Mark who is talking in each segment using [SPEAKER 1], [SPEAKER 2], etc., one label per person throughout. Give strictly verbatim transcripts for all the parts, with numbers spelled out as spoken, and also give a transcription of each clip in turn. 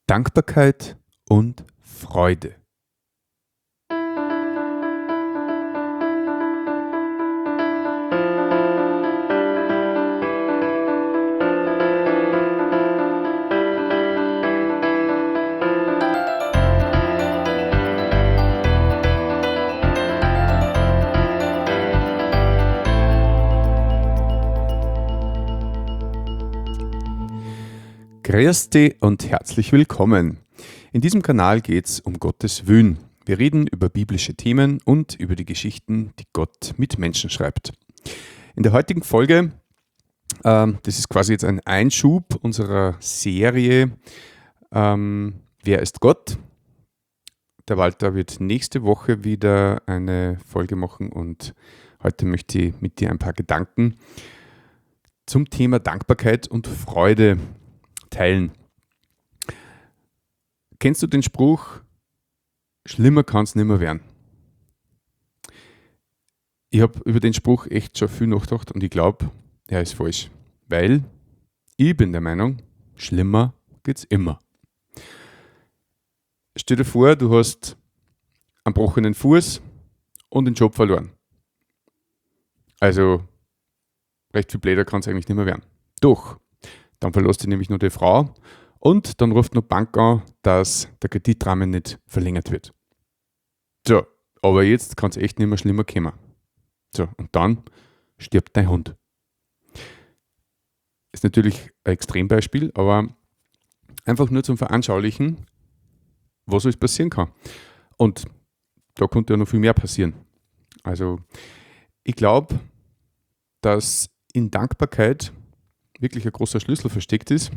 [SPEAKER 1] Dankbarkeit und Freude. Grüß dich und herzlich willkommen. In diesem Kanal geht es um Gottes Willen. Wir reden über biblische Themen und über die Geschichten, die Gott mit Menschen schreibt. In der heutigen Folge, ähm, das ist quasi jetzt ein Einschub unserer Serie ähm, Wer ist Gott? Der Walter wird nächste Woche wieder eine Folge machen und heute möchte ich mit dir ein paar Gedanken zum Thema Dankbarkeit und Freude teilen. Kennst du den Spruch, schlimmer kann es nicht mehr werden? Ich habe über den Spruch echt schon viel nachgedacht und ich glaube, er ist falsch. Weil ich bin der Meinung, schlimmer geht es immer. Stell dir vor, du hast einen gebrochenen Fuß und den Job verloren. Also recht viel blöder kann es eigentlich nicht mehr werden. Doch, dann verlässt dich nämlich nur die Frau und dann ruft noch die Bank an, dass der Kreditrahmen nicht verlängert wird. So, aber jetzt kann es echt nicht mehr schlimmer kommen. So, und dann stirbt dein Hund. Ist natürlich ein Extrembeispiel, aber einfach nur zum Veranschaulichen, was alles passieren kann. Und da konnte ja noch viel mehr passieren. Also, ich glaube, dass in Dankbarkeit wirklich ein großer Schlüssel versteckt ist.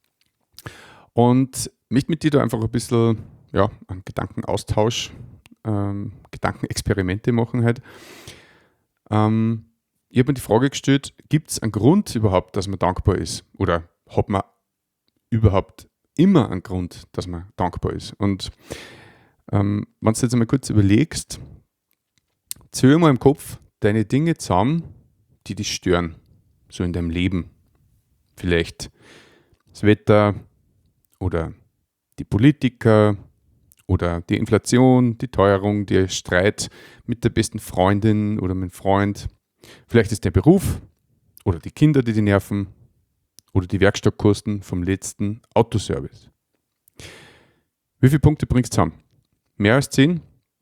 [SPEAKER 1] Und möchte mit dir da einfach ein bisschen ja, einen Gedankenaustausch, ähm, Gedankenexperimente machen halt. Ähm, ich habe mir die Frage gestellt, gibt es einen Grund überhaupt, dass man dankbar ist? Oder hat man überhaupt immer einen Grund, dass man dankbar ist? Und ähm, wenn du jetzt einmal kurz überlegst, zähl mal im Kopf deine Dinge zusammen, die dich stören, so in deinem Leben. Vielleicht das Wetter oder die Politiker oder die Inflation, die Teuerung, der Streit mit der besten Freundin oder mit dem Freund. Vielleicht ist der Beruf oder die Kinder, die die nerven oder die Werkstattkosten vom letzten Autoservice. Wie viele Punkte bringst du zusammen? Mehr als zehn?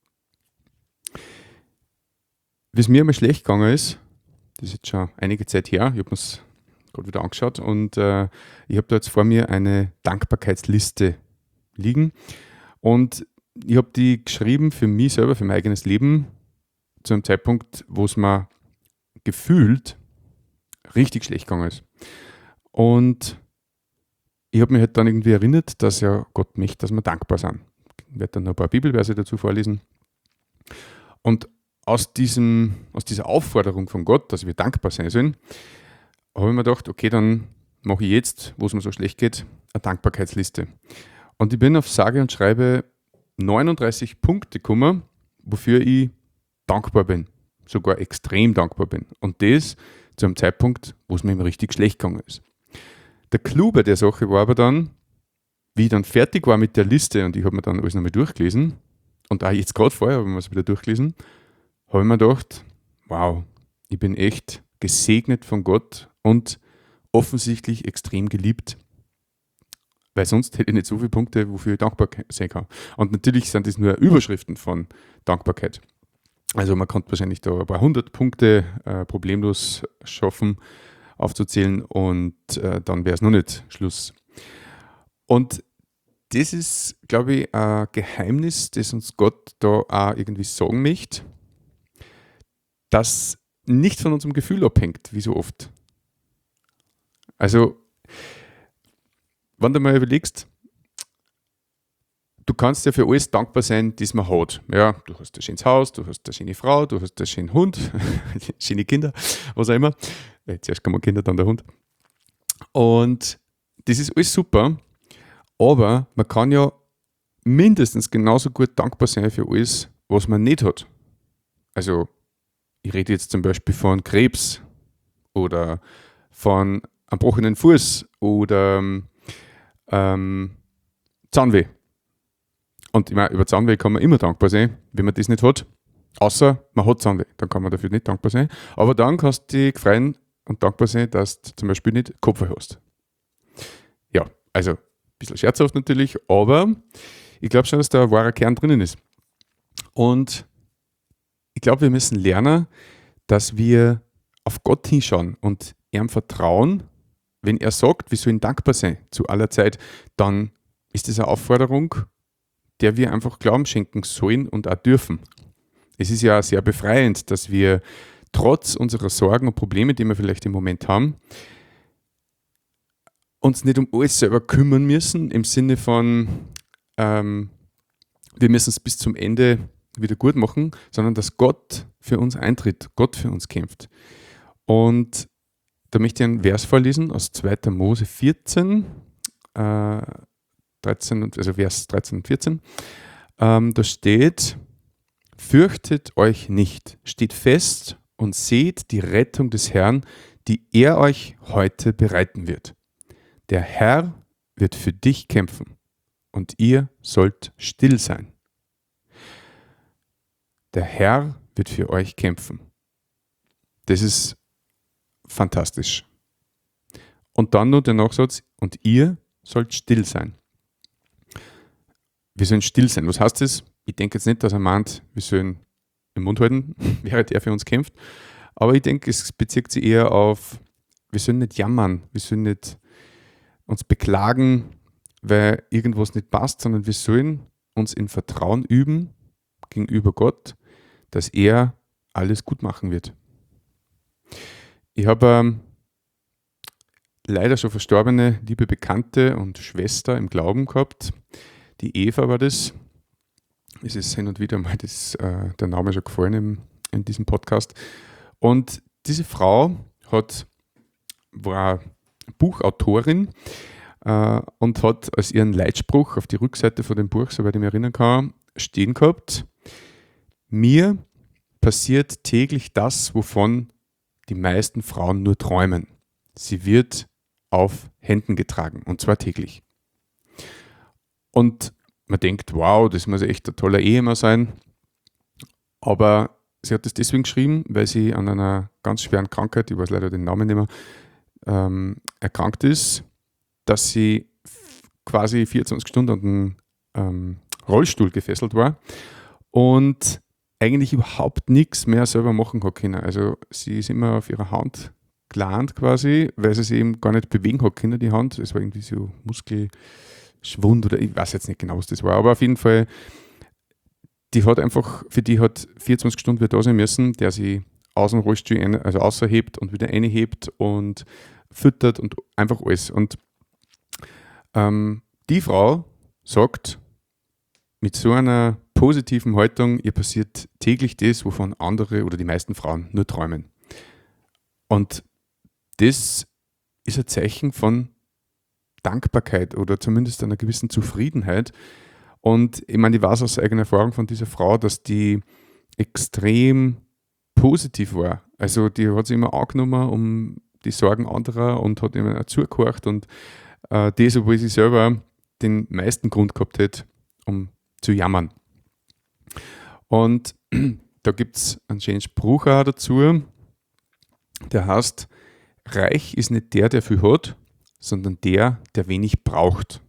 [SPEAKER 1] Wie es mir immer schlecht gegangen ist, das ist jetzt schon einige Zeit her, ich habe mir es gerade wieder angeschaut und äh, ich habe da jetzt vor mir eine Dankbarkeitsliste liegen und ich habe die geschrieben für mich selber, für mein eigenes Leben zu einem Zeitpunkt, wo es mir gefühlt richtig schlecht gegangen ist. Und ich habe mich halt dann irgendwie erinnert, dass ja Gott möchte, dass wir dankbar sind. Ich werde dann noch ein paar Bibelverse dazu vorlesen. Und aus, diesem, aus dieser Aufforderung von Gott, dass wir dankbar sein sollen, habe ich mir gedacht, okay, dann mache ich jetzt, wo es mir so schlecht geht, eine Dankbarkeitsliste. Und ich bin auf sage und schreibe neununddreißig Punkte gekommen, wofür ich dankbar bin. Sogar extrem dankbar bin. Und das zu einem Zeitpunkt, wo es mir immer richtig schlecht gegangen ist. Der Clou bei der Sache war aber dann, wie ich dann fertig war mit der Liste und ich habe mir dann alles nochmal durchgelesen und auch jetzt gerade vorher habe ich mir es wieder durchgelesen, habe ich mir gedacht, wow, ich bin echt gesegnet von Gott und offensichtlich extrem geliebt. Weil sonst hätte ich nicht so viele Punkte, wofür ich dankbar sein kann. Und natürlich sind das nur Überschriften von Dankbarkeit. Also man kann wahrscheinlich da ein paar hundert Punkte äh, problemlos schaffen, aufzuzählen und äh, dann wäre es noch nicht Schluss. Und das ist, glaube ich, ein Geheimnis, das uns Gott da auch irgendwie sagen möchte, das nicht von unserem Gefühl abhängt, wie so oft. Also, wenn du mal überlegst, du kannst ja für alles dankbar sein, das man hat. Ja, du hast ein schönes Haus, du hast eine schöne Frau, du hast einen schönen Hund, schöne Kinder, was auch immer. Weil zuerst kommen Kinder, dann der Hund. Und das ist alles super, aber man kann ja mindestens genauso gut dankbar sein für alles, was man nicht hat. Also, ich rede jetzt zum Beispiel von Krebs oder von einem gebrochenen Fuß oder ähm, Zahnweh. Und ich meine, über Zahnweh kann man immer dankbar sein, wenn man das nicht hat. Außer man hat Zahnweh, dann kann man dafür nicht dankbar sein. Aber dann kannst du dich freuen und dankbar sein, dass du zum Beispiel nicht Kopfweh hast. Ja, also ein bisschen scherzhaft natürlich, aber ich glaube schon, dass da ein wahrer Kern drinnen ist. Und ich glaube, wir müssen lernen, dass wir auf Gott hinschauen und ihm vertrauen. Wenn er sagt, wir sollen dankbar sein zu aller Zeit, dann ist das eine Aufforderung, der wir einfach Glauben schenken sollen und auch dürfen. Es ist ja sehr befreiend, dass wir trotz unserer Sorgen und Probleme, die wir vielleicht im Moment haben, uns nicht um alles selber kümmern müssen, im Sinne von, ähm, wir müssen es bis zum Ende wieder gut machen, sondern dass Gott für uns eintritt, Gott für uns kämpft. Und da möchte ich einen Vers vorlesen aus zweiter Mose vierzehn, äh, dreizehn, also Vers dreizehn und vierzehn. Ähm, da steht: Fürchtet euch nicht, steht fest und seht die Rettung des Herrn, die er euch heute bereiten wird. Der Herr wird für dich kämpfen und ihr sollt still sein. Der Herr wird für euch kämpfen. Das ist fantastisch. Und dann nur der Nachsatz: und ihr sollt still sein. Wir sollen still sein. Was heißt das? Ich denke jetzt nicht, dass er meint, wir sollen den Mund halten, während er für uns kämpft. Aber ich denke, es bezieht sich eher auf, wir sollen nicht jammern, wir sollen nicht uns beklagen, weil irgendwas nicht passt, sondern wir sollen uns in Vertrauen üben gegenüber Gott, dass er alles gut machen wird. Ich habe ähm, leider schon verstorbene liebe Bekannte und Schwester im Glauben gehabt. Die Eva war das. Es ist hin und wieder mal das, äh, der Name schon gefallen im, in diesem Podcast. Und diese Frau hat, war Buchautorin äh, und hat als ihren Leitspruch auf die Rückseite von dem Buch, soweit ich mich erinnern kann, stehen gehabt: Mir passiert täglich das, wovon die meisten Frauen nur träumen. Sie wird auf Händen getragen, und zwar täglich. Und man denkt, wow, das muss echt ein toller Ehemann sein. Aber sie hat das deswegen geschrieben, weil sie an einer ganz schweren Krankheit, ich weiß leider den Namen nicht mehr, ähm, erkrankt ist, dass sie f- quasi vierundzwanzig Stunden an den ähm, Rollstuhl gefesselt war und eigentlich überhaupt nichts mehr selber machen hat können. Also sie ist immer auf ihrer Hand gelandet quasi, weil sie sich eben gar nicht bewegen hat können, die Hand. Es war irgendwie so Muskelschwund oder ich weiß jetzt nicht genau, was das war. Aber auf jeden Fall, die hat einfach, für die hat vierundzwanzig Stunden wieder da sein müssen, der sie aus dem Rollstuhl ein, also außerhebt und wieder einhebt und füttert und einfach alles. Und ähm, die Frau sagt mit so einer positiven Haltung, ihr passiert täglich das, wovon andere oder die meisten Frauen nur träumen. Und das ist ein Zeichen von Dankbarkeit oder zumindest einer gewissen Zufriedenheit. Und ich meine, ich weiß aus eigener Erfahrung von dieser Frau, dass die extrem positiv war. Also die hat sich immer angenommen um die Sorgen anderer und hat immer zugehört und äh, das, obwohl sie selber den meisten Grund gehabt hätte, um zu jammern. Und da gibt es einen schönen Spruch auch dazu, der heißt: Reich ist nicht der, der viel hat, sondern der, der wenig braucht.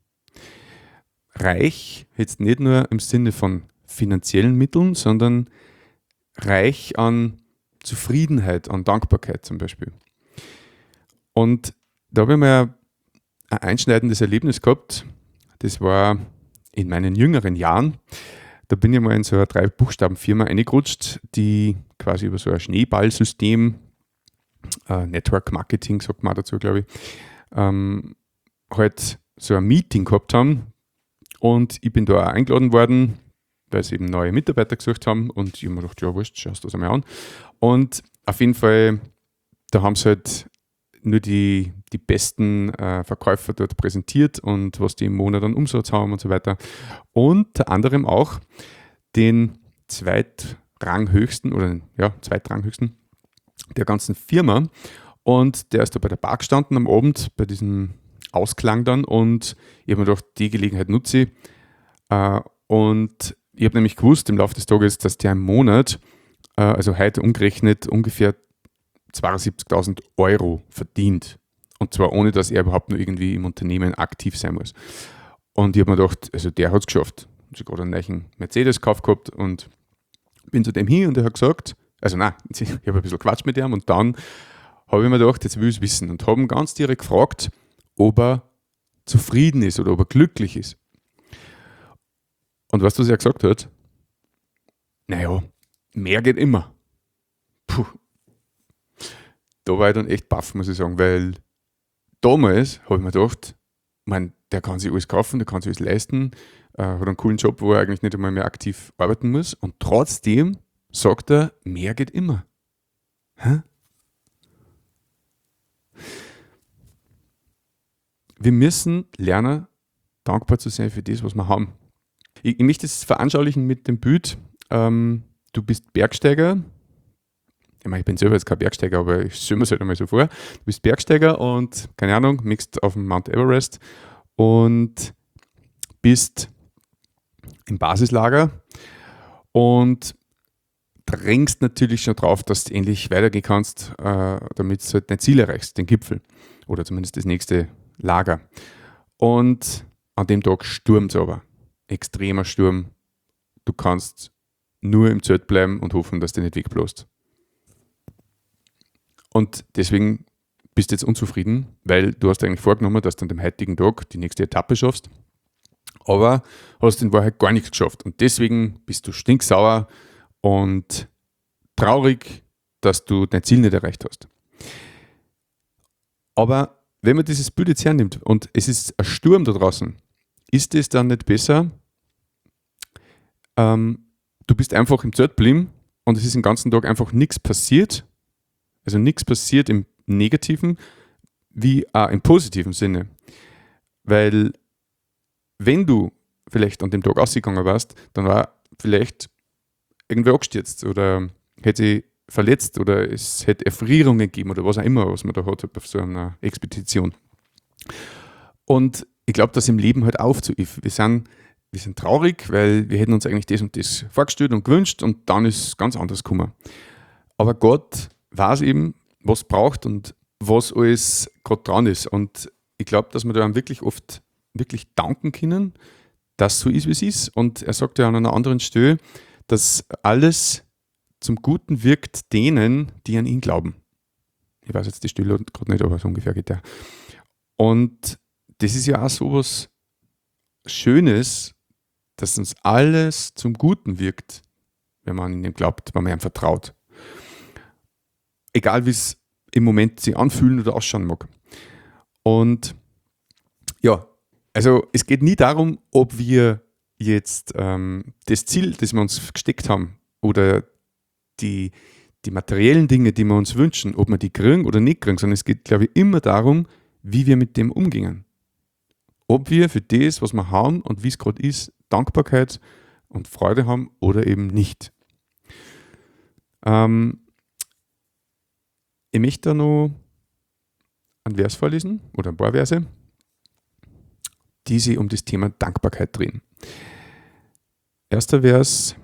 [SPEAKER 1] Reich jetzt nicht nur im Sinne von finanziellen Mitteln, sondern reich an Zufriedenheit, an Dankbarkeit zum Beispiel. Und da habe ich mal ein einschneidendes Erlebnis gehabt. Das war in meinen jüngeren Jahren. Da bin ich mal in so eine Drei-Buchstaben-Firma reingerutscht, die quasi über so ein Schneeballsystem, äh, Network Marketing sagt man dazu, glaube ich, ähm, halt so ein Meeting gehabt haben. Und ich bin da auch eingeladen worden, weil sie eben neue Mitarbeiter gesucht haben. Und ich habe mir gedacht, ja, wurscht, schaust du das einmal an. Und auf jeden Fall, da haben sie halt nur die, die besten äh, Verkäufer dort präsentiert und was die im Monat an Umsatz haben und so weiter. Unter anderem auch den zweitranghöchsten oder ja, zweitranghöchsten der ganzen Firma. Und der ist da bei der Bar gestanden am Abend bei diesem ausklang dann und ich habe mir gedacht, die Gelegenheit nutze ich. Äh, und ich habe nämlich gewusst im Laufe des Tages, dass der im Monat, äh, also heute umgerechnet, ungefähr zweiundsiebzigtausend Euro verdient. Und zwar ohne, dass er überhaupt nur irgendwie im Unternehmen aktiv sein muss. Und ich habe mir gedacht, also der hat es geschafft. Ich habe gerade einen neuen Mercedes gekauft gehabt und bin zu dem hin und er hat gesagt, also nein, ich habe ein bisschen Quatsch mit ihm und dann habe ich mir gedacht, jetzt will ich es wissen und habe ihn ganz direkt gefragt, ob er zufrieden ist oder ob er glücklich ist. Und weißt du, was er gesagt hat? Naja, mehr geht immer. Puh. Da war ich dann echt baff, muss ich sagen, weil damals habe ich mir gedacht, ich meine, der kann sich alles kaufen, der kann sich alles leisten, äh, hat einen coolen Job, wo er eigentlich nicht einmal mehr aktiv arbeiten muss und trotzdem sagt er, mehr geht immer. Hä? Wir müssen lernen, dankbar zu sein für das, was wir haben. Ich, ich möchte es veranschaulichen mit dem Bild, ähm, du bist Bergsteiger. Ich meine, ich bin selber jetzt kein Bergsteiger, aber ich stelle mir es halt einmal so vor. Du bist Bergsteiger und, keine Ahnung, mixt auf dem Mount Everest und bist im Basislager und drängst natürlich schon drauf, dass du endlich weitergehen kannst, äh, damit du halt dein Ziel erreichst, den Gipfel oder zumindest das nächste Lager. Und an dem Tag stürmt es aber. Extremer Sturm. Du kannst nur im Zelt bleiben und hoffen, dass du nicht wegbläst. Und deswegen bist du jetzt unzufrieden, weil du hast eigentlich vorgenommen, dass du an dem heutigen Tag die nächste Etappe schaffst, aber hast in Wahrheit gar nichts geschafft. Und deswegen bist du stinksauer und traurig, dass du dein Ziel nicht erreicht hast. Aber wenn man dieses Bild jetzt hernimmt und es ist ein Sturm da draußen, ist es dann nicht besser, ähm, du bist einfach im Zelt geblieben und es ist den ganzen Tag einfach nichts passiert, also nichts passiert im negativen wie auch im positiven Sinne. Weil wenn du vielleicht an dem Tag ausgegangen warst, dann war vielleicht irgendwer abgestürzt oder hätte sich verletzt oder es hätte Erfrierungen gegeben oder was auch immer, was man da hat auf so einer Expedition. Und ich glaube, dass im Leben halt auf so ist. Wir sind, wir sind traurig, weil wir hätten uns eigentlich das und das vorgestellt und gewünscht und dann ist es ganz anders gekommen. Aber Gott weiß eben, was braucht und was alles gerade dran ist. Und ich glaube, dass wir da wirklich oft wirklich danken können, dass so ist, wie es ist. Und er sagt ja an einer anderen Stelle, dass alles zum Guten wirkt denen, die an ihn glauben. Ich weiß jetzt die Stelle gerade nicht, aber so ungefähr geht der. Und das ist ja auch so was Schönes, dass uns alles zum Guten wirkt, wenn man an ihn glaubt, wenn man ihm vertraut. Egal wie es im Moment sich anfühlen oder ausschauen mag. Und ja, also es geht nie darum, ob wir jetzt ähm, das Ziel, das wir uns gesteckt haben oder die, die materiellen Dinge, die wir uns wünschen, ob wir die kriegen oder nicht kriegen, sondern es geht, glaube ich, immer darum, wie wir mit dem umgehen. Ob wir für das, was wir haben und wie es gerade ist, Dankbarkeit und Freude haben oder eben nicht. Ähm, ich möchte da noch einen Vers vorlesen oder ein paar Verse, die sich um das Thema Dankbarkeit drehen. Erster Vers: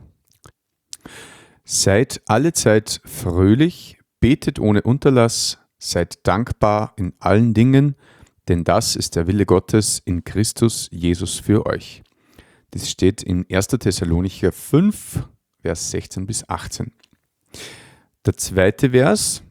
[SPEAKER 1] Seid allezeit fröhlich, betet ohne Unterlass, seid dankbar in allen Dingen, denn das ist der Wille Gottes in Christus Jesus für euch. Das steht in erster Thessalonicher fünf, Vers sechzehn bis achtzehn. Der zweite Vers: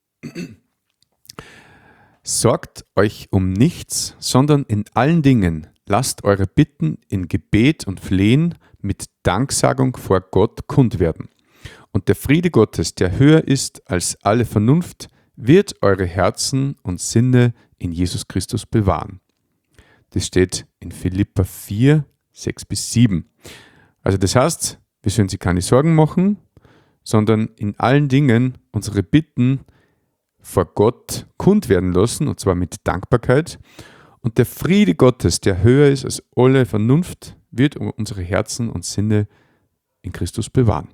[SPEAKER 1] Sorgt euch um nichts, sondern in allen Dingen lasst eure Bitten in Gebet und Flehen mit Danksagung vor Gott kund werden. Und der Friede Gottes, der höher ist als alle Vernunft, wird eure Herzen und Sinne in Jesus Christus bewahren. Das steht in Philipper vier, sechs bis sieben. Also das heißt, wir sollen sich keine Sorgen machen, sondern in allen Dingen unsere Bitten vor Gott kund werden lassen, und zwar mit Dankbarkeit. Und der Friede Gottes, der höher ist als alle Vernunft, wird unsere Herzen und Sinne in Christus bewahren.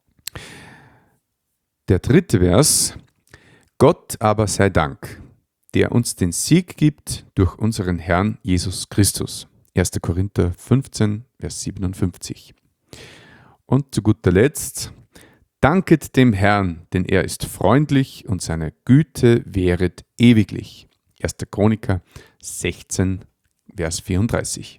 [SPEAKER 1] Der dritte Vers: Gott aber sei Dank, der uns den Sieg gibt durch unseren Herrn Jesus Christus. erster Korinther fünfzehn, Vers siebenundfünfzig. Und zu guter Letzt, danket dem Herrn, denn er ist freundlich und seine Güte währet ewiglich. erster Chroniker sechzehn, Vers vierunddreißig.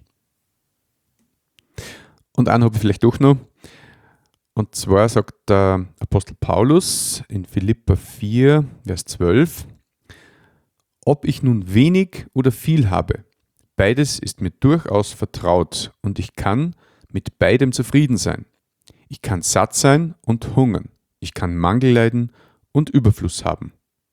[SPEAKER 1] Und einen habe ich vielleicht doch noch. Und zwar sagt der Apostel Paulus in Philipper vier, Vers zwölf, ob ich nun wenig oder viel habe, beides ist mir durchaus vertraut und ich kann mit beidem zufrieden sein. Ich kann satt sein und hungern. Ich kann Mangel leiden und Überfluss haben.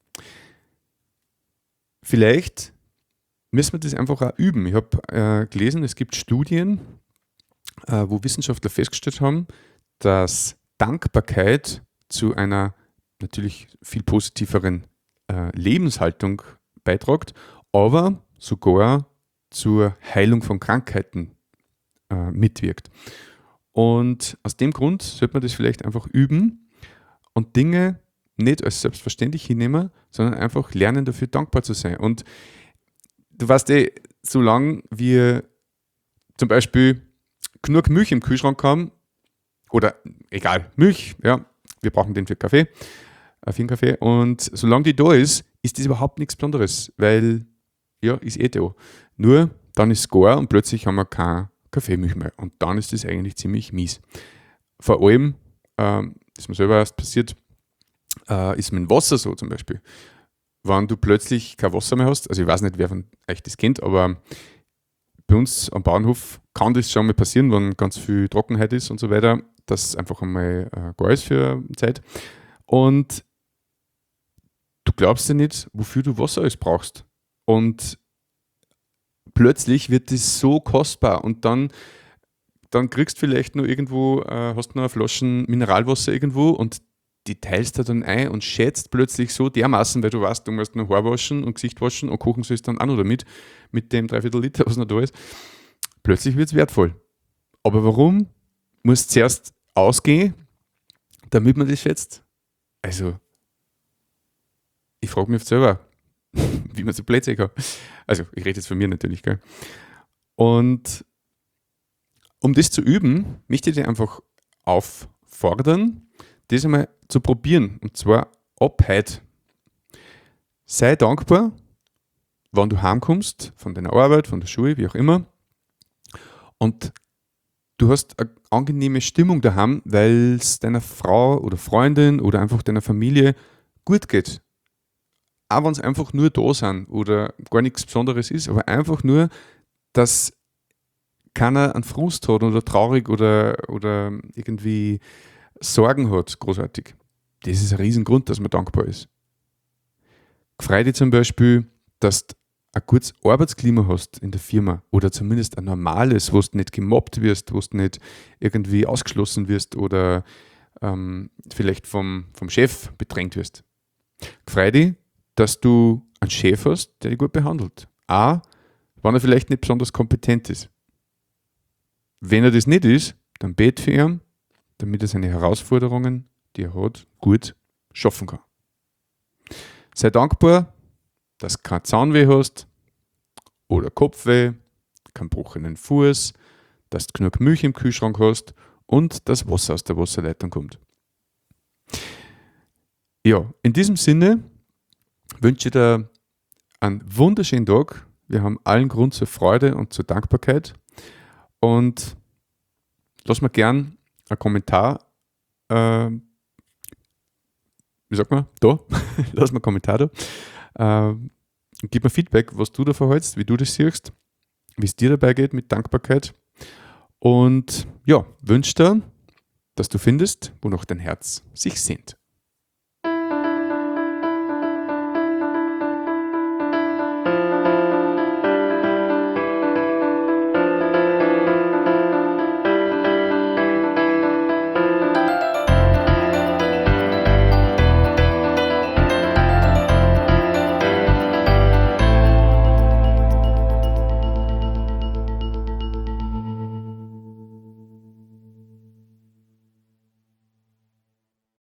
[SPEAKER 1] Vielleicht müssen wir das einfach auch üben. Ich habe äh, gelesen, es gibt Studien, äh, wo Wissenschaftler festgestellt haben, dass Dankbarkeit zu einer natürlich viel positiveren äh, Lebenshaltung beiträgt, aber sogar zur Heilung von Krankheiten äh, mitwirkt. Und aus dem Grund sollte man das vielleicht einfach üben und Dinge nicht als selbstverständlich hinnehmen, sondern einfach lernen, dafür dankbar zu sein. Und du weißt eh, solange wir zum Beispiel genug Milch im Kühlschrank haben, oder egal, Milch, ja, wir brauchen den für Kaffee, äh, für einen Kaffee, und solange die da ist, ist das überhaupt nichts Besonderes, weil, ja, ist eh da. Nur, dann ist es gar und plötzlich haben wir keine Kaffeemilch mehr. Und dann ist das eigentlich ziemlich mies. Vor allem, ähm, das ist mir selber erst passiert, äh, ist mit dem Wasser so zum Beispiel. Wenn du plötzlich kein Wasser mehr hast, also ich weiß nicht, wer von euch das kennt, aber bei uns am Bauernhof kann das schon mal passieren, wenn ganz viel Trockenheit ist und so weiter, dass einfach einmal äh, gar ist für eine Zeit. Und du glaubst ja nicht, wofür du Wasser alles brauchst. Und plötzlich wird das so kostbar und dann, dann kriegst du vielleicht noch irgendwo, äh, hast noch eine Flasche Mineralwasser irgendwo und die teilst du dann ein und schätzt plötzlich so dermaßen, weil du weißt, du musst noch Haar waschen und Gesicht waschen und kochen sollst dann auch noch damit, mit dem Dreiviertel Liter, was noch da ist. Plötzlich wird es wertvoll. Aber warum muss zuerst ausgehen, damit man das schätzt? Also, ich frage mich oft selber, wie man so Plätze kann. Also, ich rede jetzt von mir natürlich, gell? Und um das zu üben, möchte ich dir einfach auffordern, das einmal zu probieren. Und zwar ab heute. Sei dankbar, wenn du heimkommst, von deiner Arbeit, von der Schule, wie auch immer. Und du hast eine angenehme Stimmung daheim, weil es deiner Frau oder Freundin oder einfach deiner Familie gut geht. Auch wenn es einfach nur da sind oder gar nichts Besonderes ist, aber einfach nur, dass keiner einen Frust hat oder traurig oder, oder irgendwie Sorgen hat, großartig. Das ist ein Riesengrund, dass man dankbar ist. Freu dich zum Beispiel, dass du ein gutes Arbeitsklima hast in der Firma oder zumindest ein normales, wo du nicht gemobbt wirst, wo du nicht irgendwie ausgeschlossen wirst oder ähm, vielleicht vom, vom Chef bedrängt wirst. Freu dich, dass du einen Chef hast, der dich gut behandelt. Auch, wenn er vielleicht nicht besonders kompetent ist. Wenn er das nicht ist, dann bet für ihn, damit er seine Herausforderungen, die er hat, gut schaffen kann. Sei dankbar, dass du kein Zahnweh hast oder Kopfweh, keinen gebrochenen Fuß, dass du genug Milch im Kühlschrank hast und dass Wasser aus der Wasserleitung kommt. Ja, in diesem Sinne wünsche ich dir einen wunderschönen Tag. Wir haben allen Grund zur Freude und zur Dankbarkeit. Und lass mir gern einen Kommentar, äh, wie sagt man, da, lass mir einen Kommentar da. Äh, gib mir Feedback, was du davon hältst, wie du das siehst, wie es dir dabei geht mit Dankbarkeit. Und ja, wünsche dir, dass du findest, wonach dein Herz sich sehnt.